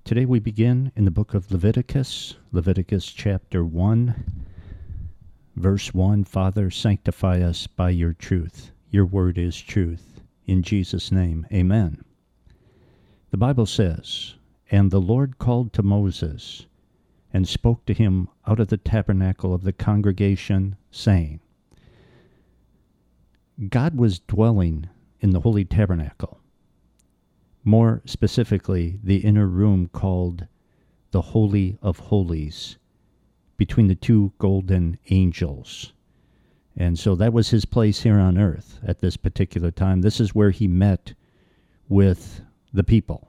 Today we begin in the book of Leviticus, Leviticus chapter 1, verse 1. Father, sanctify us by your truth. Your word is truth. In Jesus' name, amen. The Bible says, "And the Lord called to Moses, and spoke to him out of the tabernacle of the congregation, saying," God was dwelling in the holy tabernacle. More specifically, the inner room called the Holy of Holies, between the two golden angels. And so that was his place here on earth at this particular time. This is where he met with the people.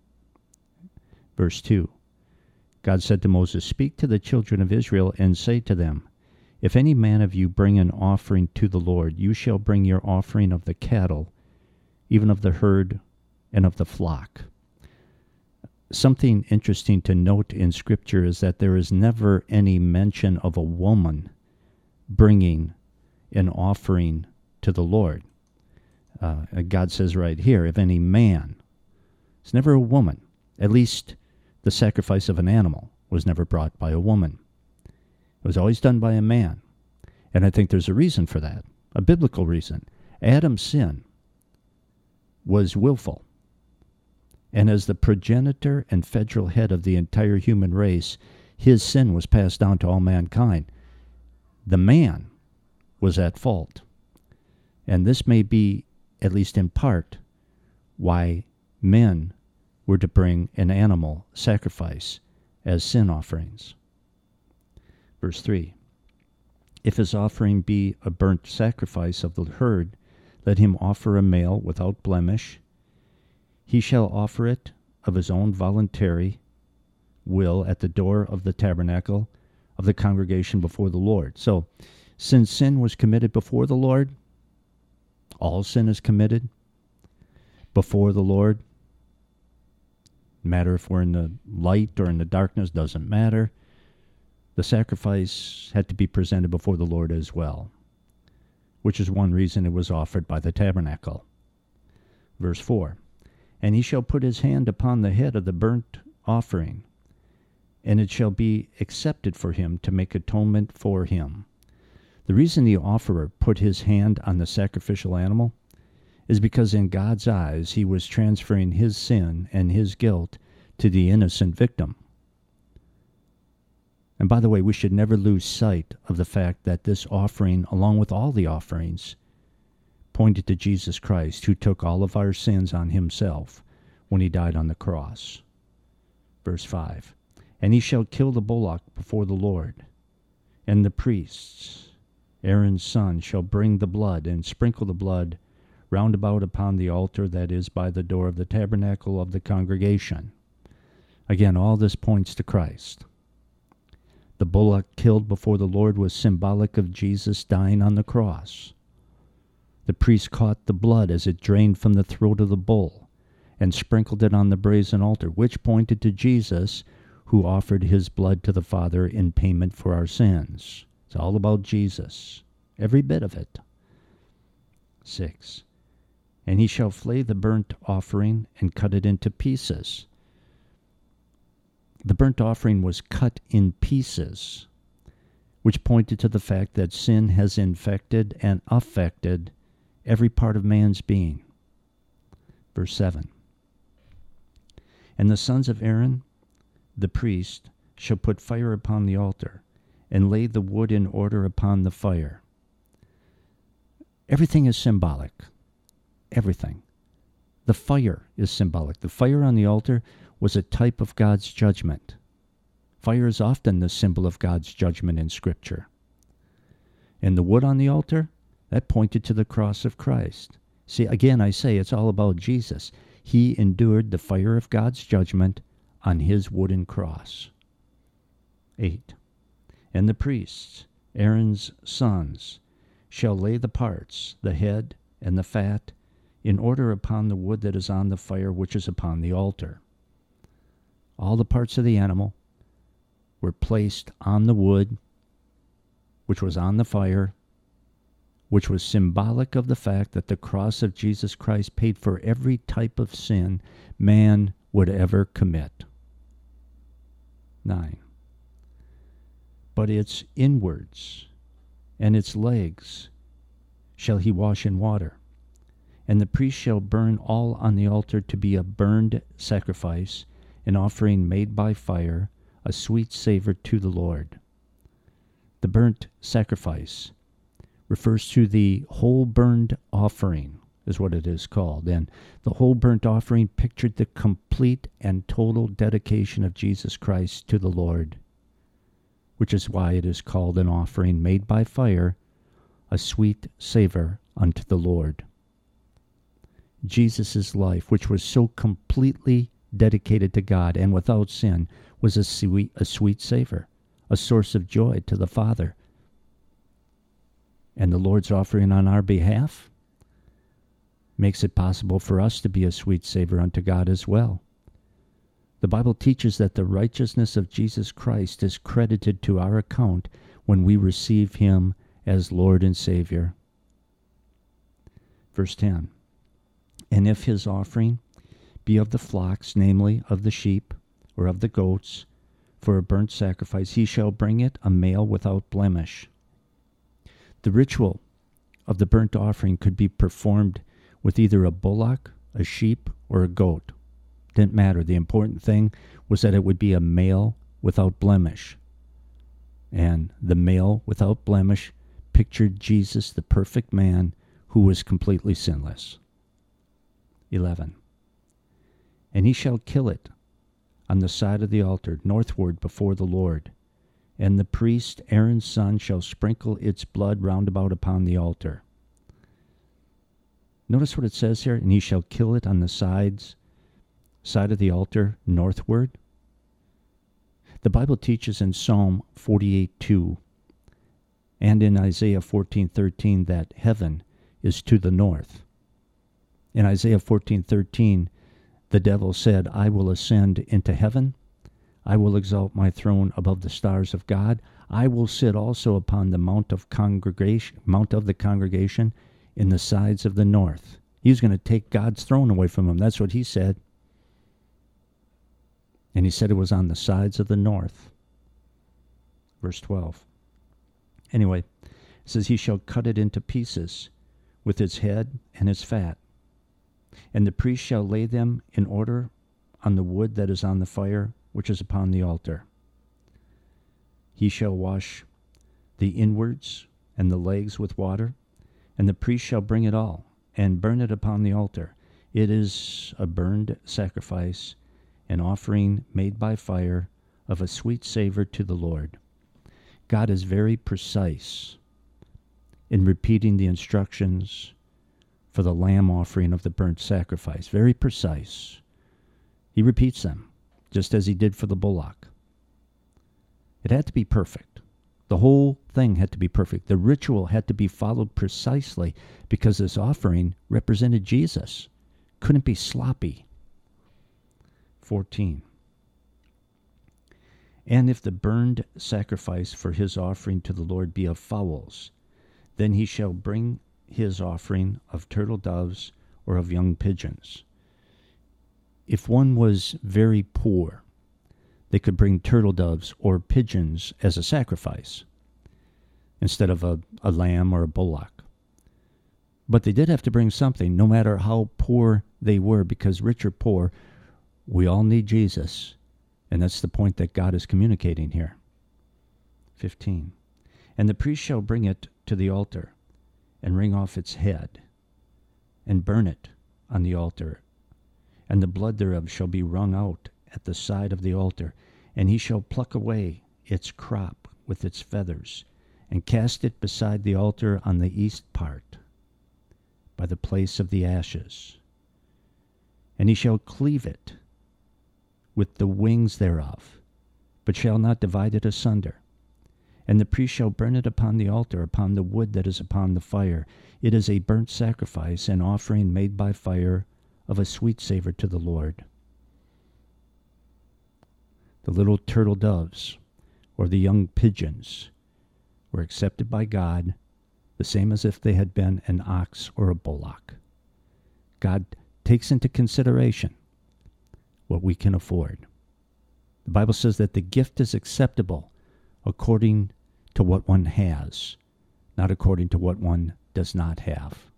Verse 2, God said to Moses, "Speak to the children of Israel and say to them, if any man of you bring an offering to the Lord, you shall bring your offering of the cattle, even of the herd and of the flock." Something interesting to note in Scripture is that there is never any mention of a woman bringing an offering to the Lord. God says right here, if any man. It's never a woman. At least the sacrifice of an animal was never brought by a woman. It was always done by a man. And I think there's a reason for that, a biblical reason. Adam's sin was willful. And as the progenitor and federal head of the entire human race, his sin was passed down to all mankind. The man was at fault. And this may be, at least in part, why men were to bring an animal sacrifice as sin offerings. Verse 3, if his offering be a burnt sacrifice of the herd, let him offer a male without blemish. He shall offer it of his own voluntary will at the door of the tabernacle of the congregation before the Lord. So, since sin was committed before the Lord, all sin is committed before the Lord. No matter if we're in the light or in the darkness, doesn't matter. The sacrifice had to be presented before the Lord as well, which is one reason it was offered by the tabernacle. Verse 4, and he shall put his hand upon the head of the burnt offering, and it shall be accepted for him to make atonement for him. The reason the offerer put his hand on the sacrificial animal is because in God's eyes he was transferring his sin and his guilt to the innocent victim. And by the way, we should never lose sight of the fact that this offering, along with all the offerings, pointed to Jesus Christ, who took all of our sins on himself when he died on the cross. Verse 5, and he shall kill the bullock before the Lord, and the priests, Aaron's son, shall bring the blood and sprinkle the blood round about upon the altar that is by the door of the tabernacle of the congregation. Again, all this points to Christ. The bullock killed before the Lord was symbolic of Jesus dying on the cross. The priest caught the blood as it drained from the throat of the bull and sprinkled it on the brazen altar, which pointed to Jesus, who offered his blood to the Father in payment for our sins. It's all about Jesus, every bit of it. 6, and he shall flay the burnt offering and cut it into pieces. The burnt offering was cut in pieces, which pointed to the fact that sin has infected and affected every part of man's being. Verse 7, and the sons of Aaron, the priest, shall put fire upon the altar, and lay the wood in order upon the fire. Everything is symbolic. Everything. The fire is symbolic. The fire on the altar was a type of God's judgment. Fire is often the symbol of God's judgment in Scripture. And the wood on the altar, that pointed to the cross of Christ. See, again, I say it's all about Jesus. He endured the fire of God's judgment on his wooden cross. 8, and the priests, Aaron's sons, shall lay the parts, the head and the fat, in order upon the wood that is on the fire which is upon the altar. All the parts of the animal were placed on the wood, which was on the fire, which was symbolic of the fact that the cross of Jesus Christ paid for every type of sin man would ever commit. 9. But its inwards and its legs shall he wash in water, and the priest shall burn all on the altar to be a burned sacrifice, an offering made by fire, a sweet savor to the Lord. The burnt sacrifice refers to the whole burnt offering, is what it is called. And the whole burnt offering pictured the complete and total dedication of Jesus Christ to the Lord, which is why it is called an offering made by fire, a sweet savor unto the Lord. Jesus' life, which was so completely dedicated to God and without sin, was a sweet savor, a source of joy to the Father. And the Lord's offering on our behalf makes it possible for us to be a sweet savor unto God as well. The Bible teaches that the righteousness of Jesus Christ is credited to our account when we receive him as Lord and Savior. Verse 10. And if his offering be of the flocks, namely of the sheep or of the goats, for a burnt sacrifice, he shall bring it a male without blemish. The ritual of the burnt offering could be performed with either a bullock, a sheep, or a goat. Didn't matter. The important thing was that it would be a male without blemish. And the male without blemish pictured Jesus, the perfect man, who was completely sinless. 11. And he shall kill it on the side of the altar, northward before the Lord. And the priest, Aaron's son, shall sprinkle its blood round about upon the altar. Notice what it says here, and he shall kill it on the side of the altar, northward. The Bible teaches in Psalm 48:2 and in Isaiah 14:13 that heaven is to the north. In Isaiah 14:13, the devil said, I will ascend into heaven. I will exalt my throne above the stars of God. I will sit also upon the mount of the congregation in the sides of the north. He's going to take God's throne away from him. That's what he said. And he said it was on the sides of the north. Verse 12. Anyway, it says, he shall cut it into pieces with its head and its fat. And the priest shall lay them in order on the wood that is on the fire, which is upon the altar. He shall wash the inwards and the legs with water, and the priest shall bring it all, and burn it upon the altar. It is a burned sacrifice, an offering made by fire of a sweet savor to the Lord. God is very precise in repeating the instructions for the lamb offering of the burnt sacrifice. Very precise. He repeats them, just as he did for the bullock. It had to be perfect. The whole thing had to be perfect. The ritual had to be followed precisely because this offering represented Jesus. Couldn't be sloppy. 14. And if the burned sacrifice for his offering to the Lord be of fowls, then he shall bring his offering of turtle doves or of young pigeons. If one was very poor, they could bring turtle doves or pigeons as a sacrifice instead of a lamb or a bullock. But they did have to bring something, no matter how poor they were, because rich or poor, we all need Jesus. And that's the point that God is communicating here. 15. And the priest shall bring it to the altar, and wring off its head, and burn it on the altar. And the blood thereof shall be wrung out at the side of the altar, and he shall pluck away its crop with its feathers, and cast it beside the altar on the east part, by the place of the ashes. And he shall cleave it with the wings thereof, but shall not divide it asunder. And the priest shall burn it upon the altar, upon the wood that is upon the fire. It is a burnt sacrifice, an offering made by fire of a sweet savor to the Lord. The little turtle doves, or the young pigeons, were accepted by God, the same as if they had been an ox or a bullock. God takes into consideration what we can afford. The Bible says that the gift is acceptable according to what one has, not according to what one does not have.